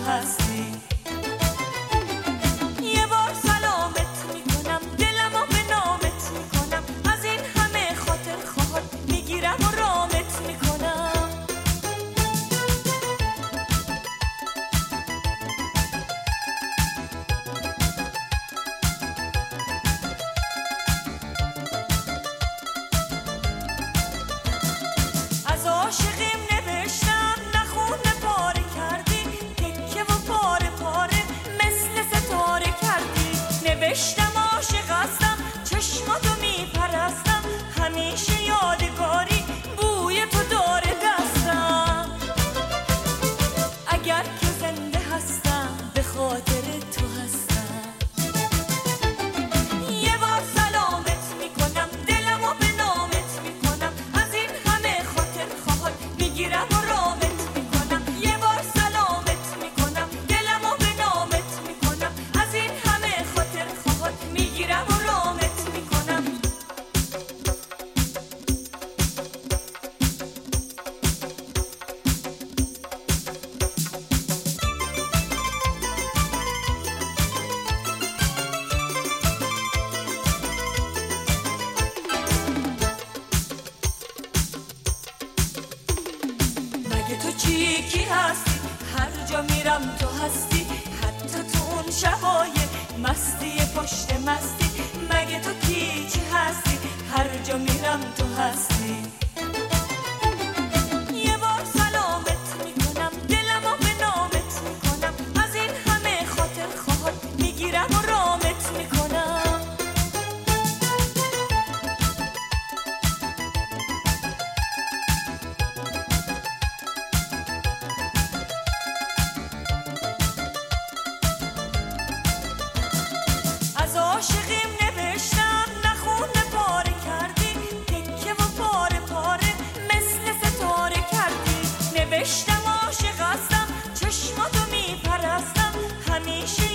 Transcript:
هستی. یه بار سلامت میکنم، دلمو به نامت میکنم، از این همه خاطر خواهد میگیرم و رامت میکنم. از عاشقیم نوشتم نخونه پاره کردی، تکه و پاره پاره مثل ستاره کردی. نوشتم عاشق هستم، چشماتو میپرستم، همیشه یادگاری بوی تو داره دستم. اگر که زنده هستم به خاطر تو هستم. یه بار سلامت میکنم، دلمو به نامت میکنم، از این همه خاطر خواهد میگیرم و رامت میکنم. یه بار سلامت میکنم، دلمو به نامت میکنم، از این همه خاطر خواهد میگیرم و رامت میکنم. مگه تو چی کی هستی؟ هر جا میرم تو هستی، حتی تو اون شبای مستی پشت مستی. مگه تو کی چی هستی؟ هر جا میرم تو هستی. یه بار سلامت میکنم، دلمو به نامت میکنم، از این همه خاطر خواهد میگیرم و رامت میکنم. از عاشقیم نوشتم نخونه پاره کردی، تکه و پاره پاره مثل ستاره کردی. نوشتم عاشق هستم، چشماتو میپرستم، همیشه